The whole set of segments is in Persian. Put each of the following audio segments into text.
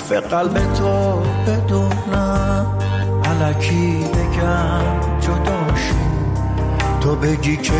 حرف قلب تو بدونم، الکی بگم جداشی، تو بگی که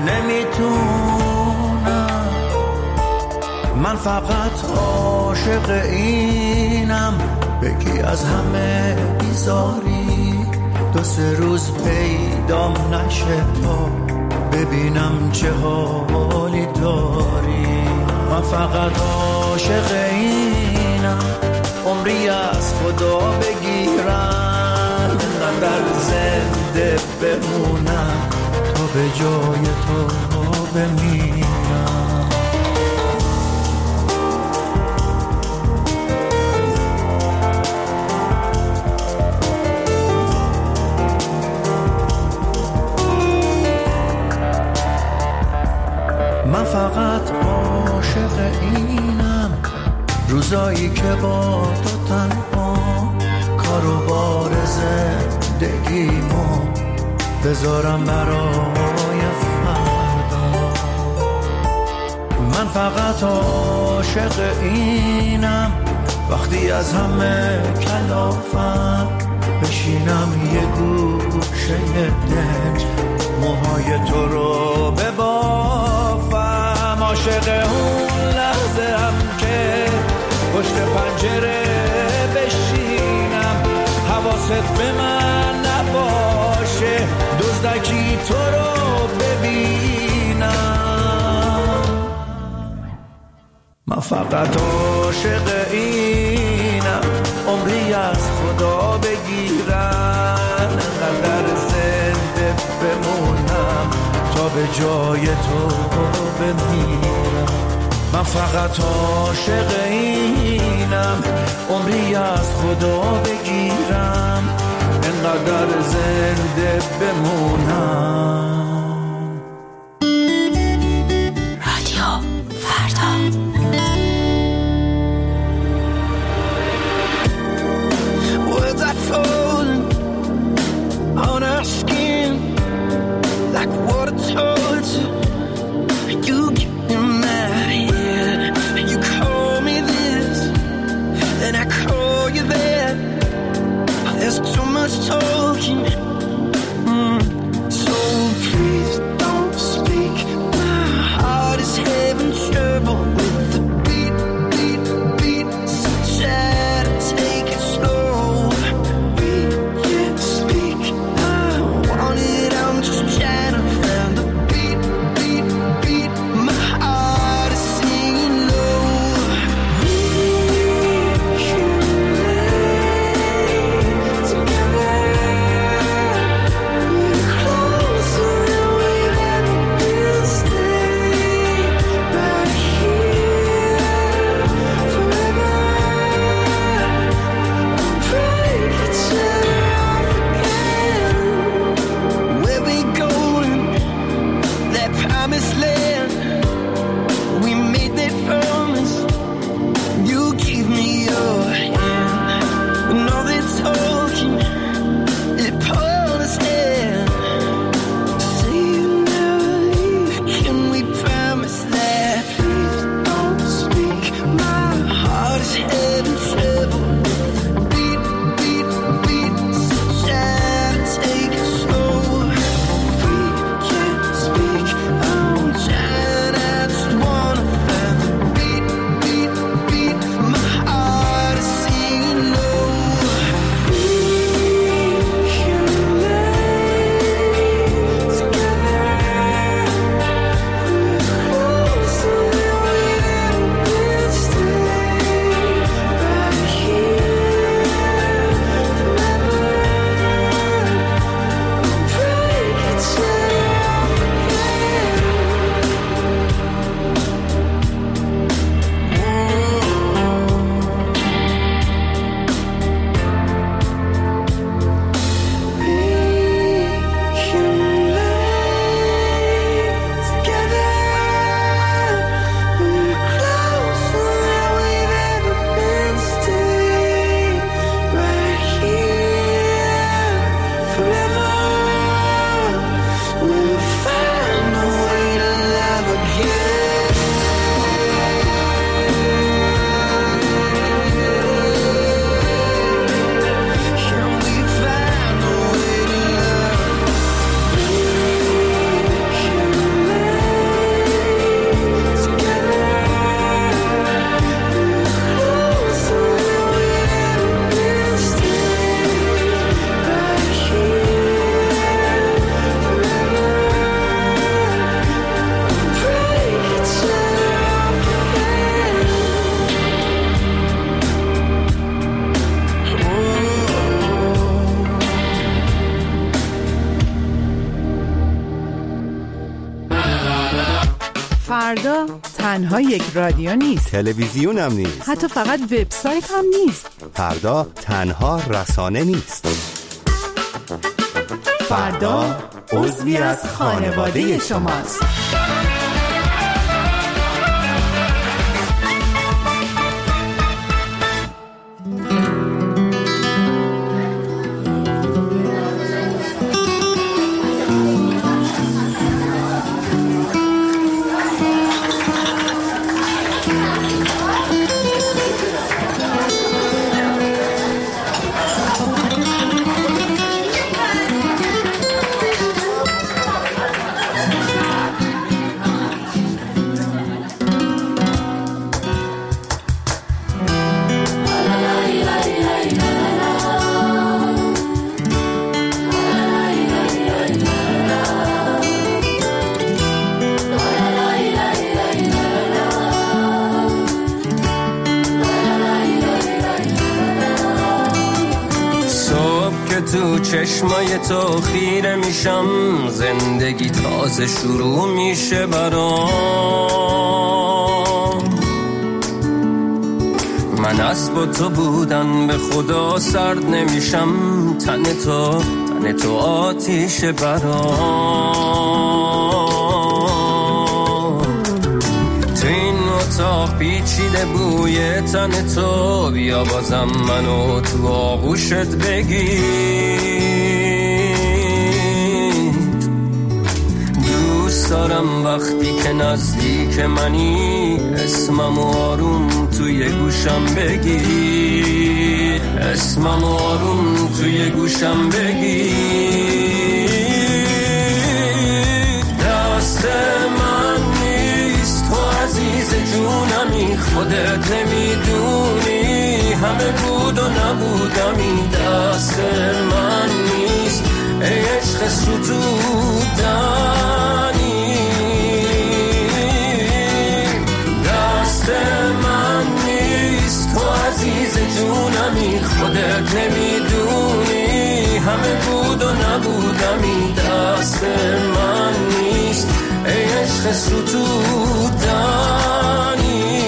نمیتونم. من فقط عاشق اینم، بگی از همه بیزاری، 2-3 روز پیدام نشه تا ببینم چه حالی داری. من فقط عاشق اینم، عمری از خدا بگیرم، قدر زنده بمونم تا به جای تو بمیرم. من فقط عاشق اینم، روزایی که با تو تنها، کار و بار زندگیمو بذارم برای فردا. من فقط عاشق اینم، وقتی از همه کلافم بشینم یه گوشه دنج، موهای تو رو ببافم. عاشق اون لحظه هم که پشت پنجره بشینم، حواست به من نباشه، دزدکی تو رو ببینم. من فقط عاشق اینم، عمری از خدا بگیرم، قدر زنده بمونم تا به جای تو بمیرم. من فقط عاشق اینم، عمری از خدا بگیرم، انقدر زنده بمونم. رادیو فردا. Words are falling on our skin like water torture. You get in my head, you call me this, then I call you that. There's too much talking, so فردا تنها یک رادیو نیست، تلویزیون هم نیست، حتی فقط وبسایت هم نیست. فردا تنها رسانه نیست. فردا عضوی از خانواده شماست. تو چشمای تو خیره میشم، زندگی تازه شروع میشه برام. من از با تو بودن به خدا سرد نمیشم، تن تو آتیش برام. تو این اتاق پیچیده بوی تن تو، بیا بازم منو تو آغوشت بگیر. دوست دارم وقتی که نزدیک منی، اسمم آروم توی گوشم بگیر، اسمم آروم توی گوشم بگیر. دست من نیست تو عزیز جونمی، خودت نمیدونی همه بود و نبودمی. دست من نیست ای عشق ستودنی، دست من نیست تو عزیز جونمی، خودت نمیدونی همه بود و نبودمی. دست من نیست ای عشق ستودنی.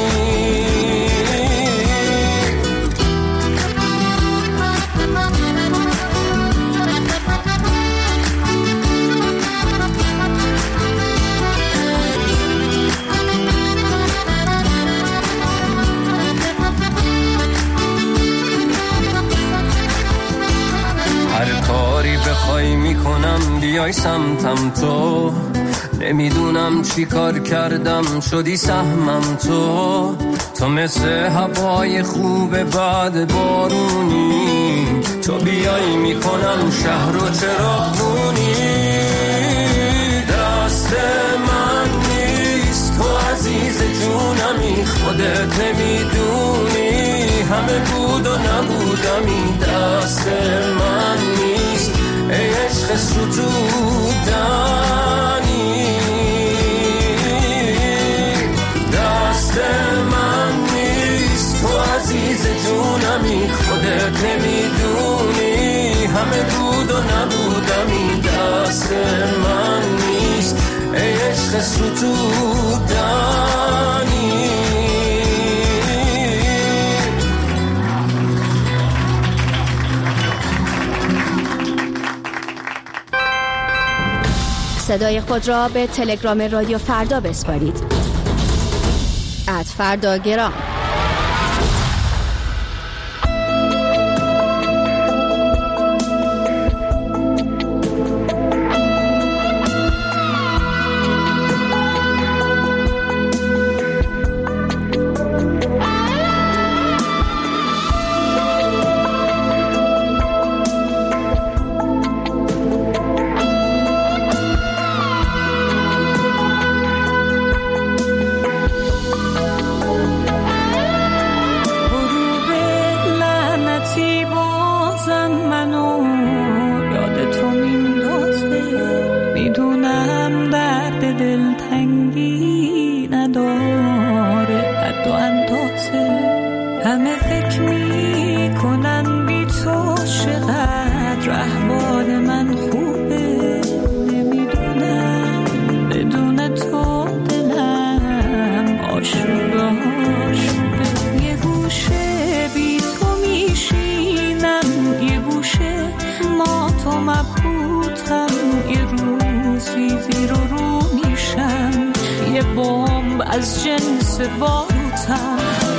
هر کاری بخوای میکنم بیای سمتم تو، نمیدونم چی کار کردم شدی سهمم تو. تو مثل هوای خوب بعد بارونی، تو بیای میکنم شهر و چراغونی. دست من نیست تو عزیز جونمی، خودت نمیدونی همه بود و نبودمی. دست من نیست ای عشق ستودنی، دست من نیست تو عزیز جونمی، خودت نمیدونی همه بود و نبودمی. دست من نیست ای عشق ستودنی. صدای خود را به تلگرام رادیو فردا بسپارید. @فرداگرام. همه فکر می کنن بی تو چقدر احوال من خوبه، نمیدونم بدون تو دلم بمب از جنس باروتم.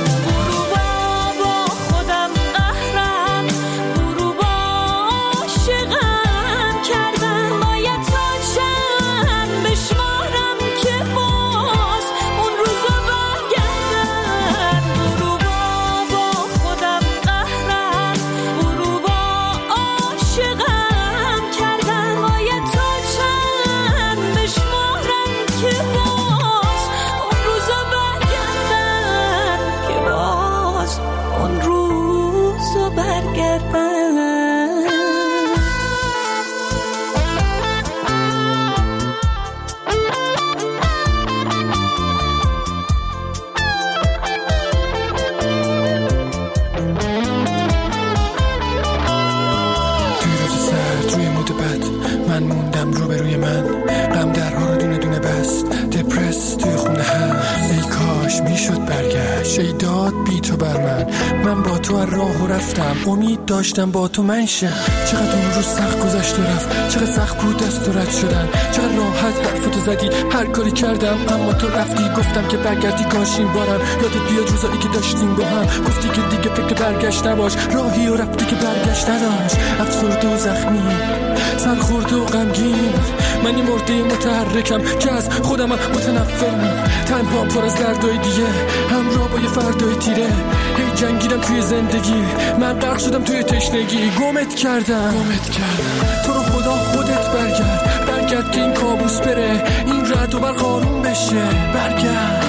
امید داشتم با تو منشم. چقدر اون روز سخت گذشت و رفت، چقدر سخت بود دست و رد شدن، چقدر راحت حرفتو زدی هر کاری کردم اما تو رفتی. گفتم که برگردی کاشین بارم یادت بیاد روزایی که داشتیم با هم. گفتی که دیگه فکر برگشت نباش، راهی و رفتی که برگشت نداشت. افسرده و زخمی، سرخورده و غمگین، من این مرده متحرکم که از خودم متنفرم. تنها پر از دردای دیگه، همراه با یه فردای تیره. هی جنگیدم توی زندگی، من غرق شدم توی تشنگی. گمت کردم تو رو خدا خودت برگرد که این کابوس بره، این رد و برق آروم بشه. برگرد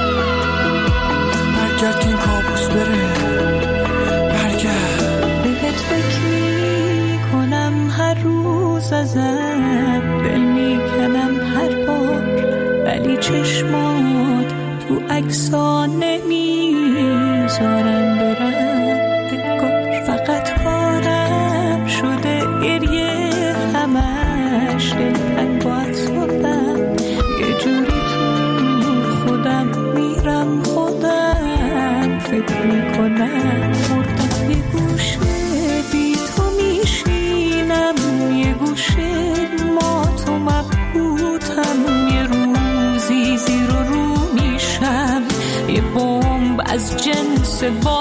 که این کابوس بره. برگرد. بهت فکر میکنم هر روز ازم، دل میکنم هر بار، ولی چشمات تو عکس‌ها نمیذارم برم. فقط کارم شده گریه، همش دلتنگ باید سردم. یه جوری تو خودم میرم، خودم فکر میکنم مردم. یه گوشه بی تو میشینم، یه گوشه ما تو مبهوتم. یه روزی زیر و رو میشم، یه بمب از جنس با